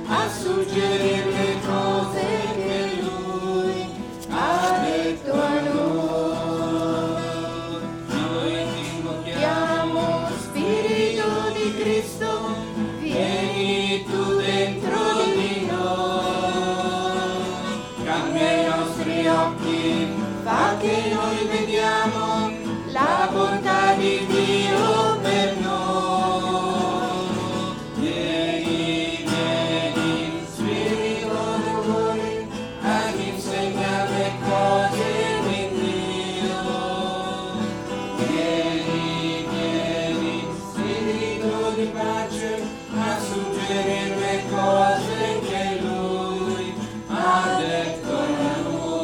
a suggerire le cose che Lui ha detto a noi. Noi ti invochiamo, Spirito di Cristo, vieni tu dentro di noi. Cambia i nostri occhi, fa che noi vediamo la bontà di Dio per noi. Vieni, vieni, Spirito d'amore, ad insegnare le cose di Dio. Vieni, vieni, Spirito di pace, a suggerire le cose che Lui ha detto a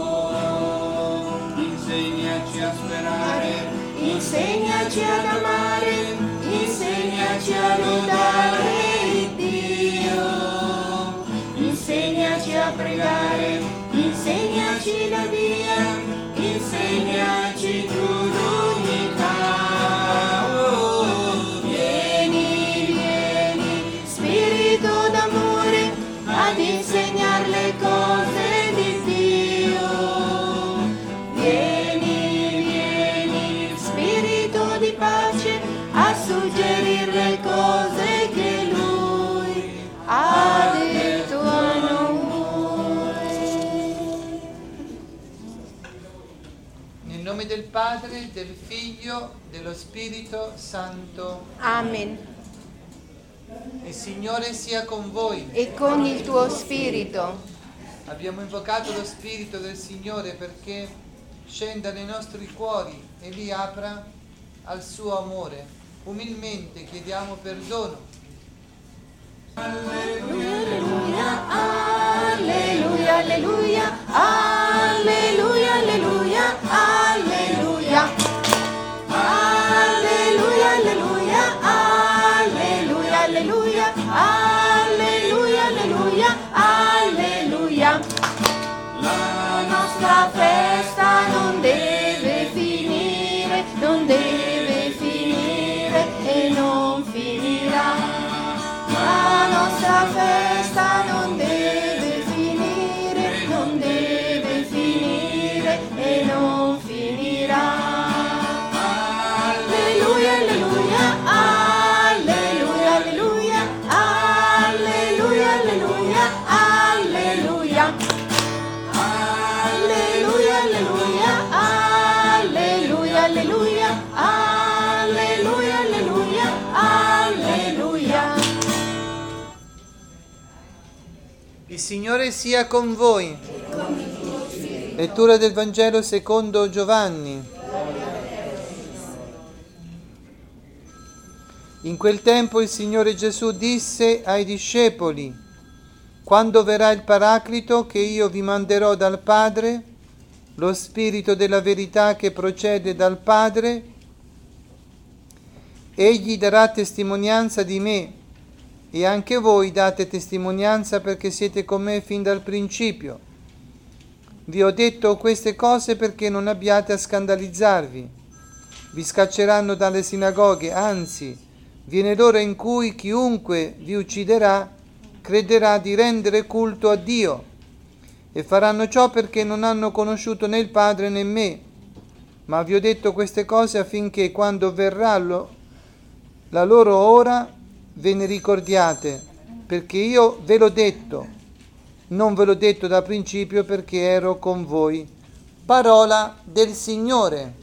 noi. Insegnaci a sperare, insegnaci ad amare, insegnaci a lodare Dio, insegnaci a pregare, insegnaci la via, insegnaci tu l'unità. Oh, vieni, vieni, Spirito d'amore, ad insegnare le cose di Dio. Vieni, vieni, Spirito di pace, a suggerire le cose che Lui ha detto a noi. Nel nome del Padre, del Figlio, dello Spirito Santo. Amen. Il Signore sia con voi. E con il tuo spirito. Abbiamo invocato lo Spirito del Signore perché scenda nei nostri cuori e li apra al suo amore. Umilmente chiediamo perdono. Alleluia, alleluia, alleluia, alleluia, alleluia, alleluia. Alleluia, alleluia, alleluia, alleluia, alleluia, alleluia, alleluia. La nostra festa non deve finire, non deve finire e non finirà. La nostra festa non deve finire, non deve finire e non finirà. Alleluia, alleluia, alleluia, alleluia, alleluia, alleluia, alleluia. Alleluia, alleluia, alleluia, alleluia, alleluia, alleluia, alleluia. Il Signore sia con voi. Lettura del Vangelo secondo Giovanni. In quel tempo il Signore Gesù disse ai discepoli: quando verrà il Paraclito che io vi manderò dal Padre, lo Spirito della verità che procede dal Padre, egli darà testimonianza di me, e anche voi date testimonianza perché siete con me fin dal principio. Vi ho detto queste cose perché non abbiate a scandalizzarvi. Vi scacceranno dalle sinagoghe, anzi, viene l'ora in cui chiunque vi ucciderà crederà di rendere culto a Dio, e faranno ciò perché non hanno conosciuto né il Padre né me. Ma vi ho detto queste cose affinché quando verrà la loro ora ve ne ricordiate, perché io ve l'ho detto. Non ve l'ho detto da principio perché ero con voi. Parola del Signore.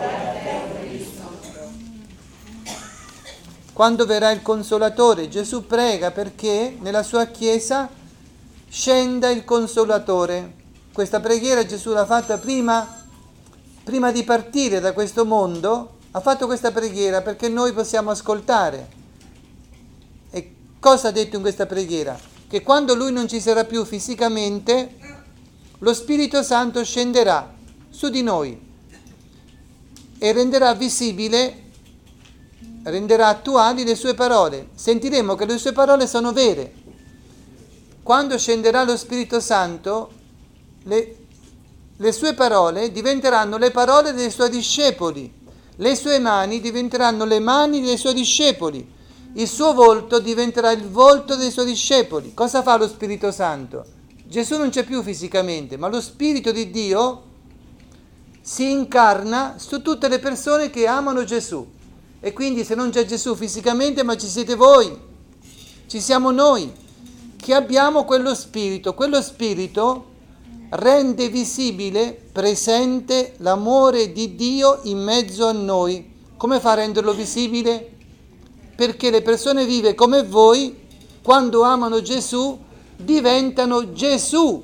Quando verrà il Consolatore, Gesù prega perché nella sua Chiesa scenda il Consolatore. Questa preghiera Gesù l'ha fatta prima di partire da questo mondo, ha fatto questa preghiera perché noi possiamo ascoltare. E cosa ha detto in questa preghiera? Che quando Lui non ci sarà più fisicamente, lo Spirito Santo scenderà su di noi e renderà visibile, renderà attuali le sue parole. Sentiremo che le sue parole sono vere. Quando scenderà lo Spirito Santo, le sue parole diventeranno le parole dei suoi discepoli, le sue mani diventeranno le mani dei suoi discepoli, il suo volto diventerà il volto dei suoi discepoli. Cosa fa lo Spirito Santo? Gesù non c'è più fisicamente, ma lo Spirito di Dio si incarna su tutte le persone che amano Gesù. E quindi se non c'è Gesù fisicamente, ma ci siete voi, ci siamo noi, che abbiamo quello Spirito. Quello Spirito rende visibile, presente l'amore di Dio in mezzo a noi. Come fa a renderlo visibile? Perché le persone vive come voi, quando amano Gesù, diventano Gesù.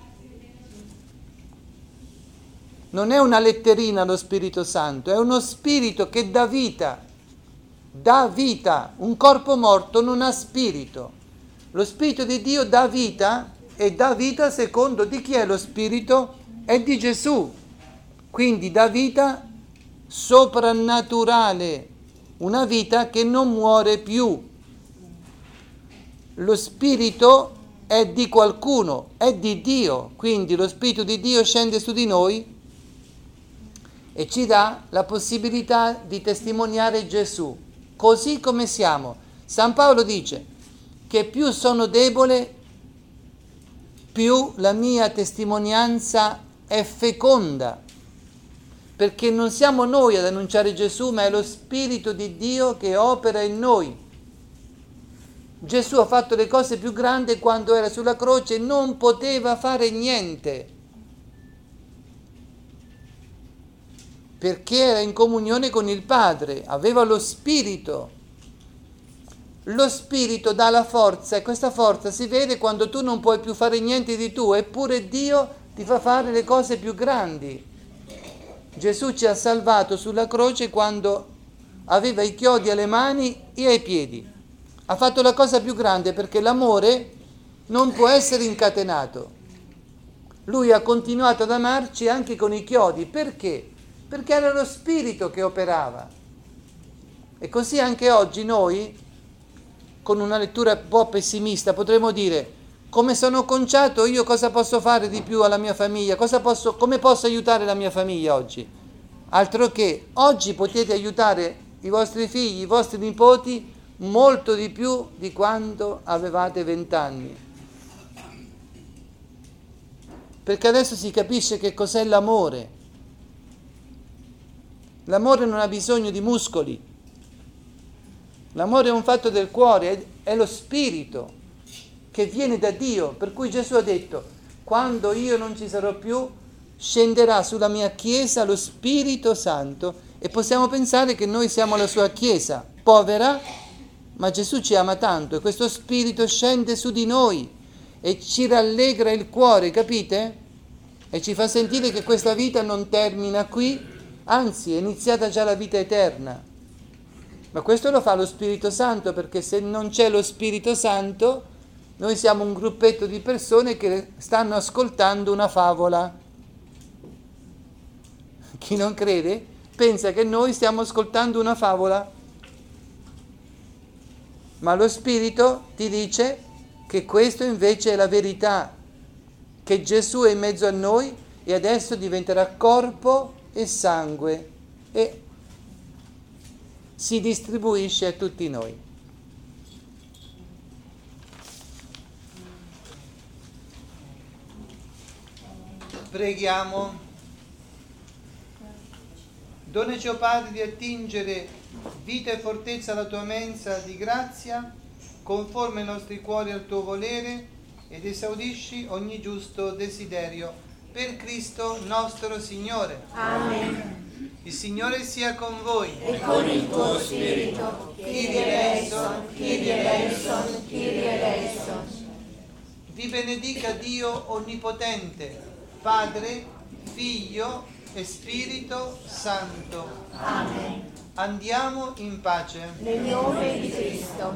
Non è una letterina lo Spirito Santo, è uno spirito che dà vita. Dà vita. Un corpo morto non ha spirito. Lo Spirito di Dio dà vita, e dà vita secondo di chi è lo Spirito? È di Gesù. Quindi dà vita soprannaturale, una vita che non muore più. Lo Spirito è di qualcuno, è di Dio, quindi lo Spirito di Dio scende su di noi e ci dà la possibilità di testimoniare Gesù, così come siamo. San Paolo dice che più sono debole, più la mia testimonianza è feconda, perché non siamo noi ad annunciare Gesù, ma è lo Spirito di Dio che opera in noi. Gesù ha fatto le cose più grandi quando era sulla croce, non poteva fare niente, perché era in comunione con il Padre, aveva lo Spirito. Lo Spirito dà la forza, e questa forza si vede quando tu non puoi più fare niente di tu, eppure Dio ti fa fare le cose più grandi. Gesù ci ha salvato sulla croce quando aveva i chiodi alle mani e ai piedi. Ha fatto la cosa più grande, perché l'amore non può essere incatenato. Lui ha continuato ad amarci anche con i chiodi. Perché? Perché era lo Spirito che operava. E così anche oggi noi, con una lettura un po' pessimista, potremmo dire: come sono conciato io, cosa posso fare di più alla mia famiglia? Come posso aiutare la mia famiglia oggi? Altro che oggi potete aiutare i vostri figli, i vostri nipoti molto di più di quando avevate 20 anni. Perché adesso si capisce che cos'è l'amore. L'amore non ha bisogno di muscoli. L'amore è un fatto del cuore, è lo spirito che viene da Dio, per cui Gesù ha detto: quando io non ci sarò più, scenderà sulla mia Chiesa lo Spirito Santo. E possiamo pensare che noi siamo la sua Chiesa, povera, ma Gesù ci ama tanto, e questo Spirito scende su di noi e ci rallegra il cuore, capite? E ci fa sentire che questa vita non termina qui, anzi è iniziata già la vita eterna. Ma questo lo fa lo Spirito Santo, perché se non c'è lo Spirito Santo, noi siamo un gruppetto di persone che stanno ascoltando una favola. Chi non crede pensa che noi stiamo ascoltando una favola. Ma lo Spirito ti dice che questo invece è la verità, che Gesù è in mezzo a noi e adesso diventerà corpo e sangue e si distribuisce a tutti noi. Preghiamo. Donaci, o Padre, di attingere vita e fortezza alla tua mensa di grazia, conforme i nostri cuori al tuo volere, ed esaudisci ogni giusto desiderio. Per Cristo nostro Signore. Amen. Il Signore sia con voi. E con il tuo spirito. Kyrie eleison, Kyrie eleison, Kyrie eleison. Vi benedica Dio Onnipotente, Padre, Figlio e Spirito Santo. Amen. Andiamo in pace. Nel nome di Cristo.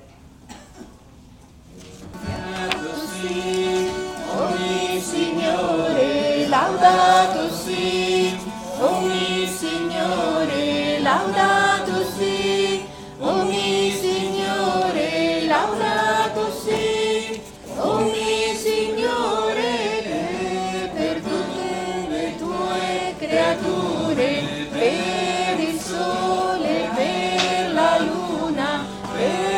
Ogni Signore, laudato si. Ogni Signore, laudato si. Ogni Signore, laudato si. Ogni Signore, per tutte le tue creature, per il sole, per la luna, per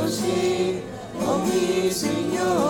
così, oh mio Signore.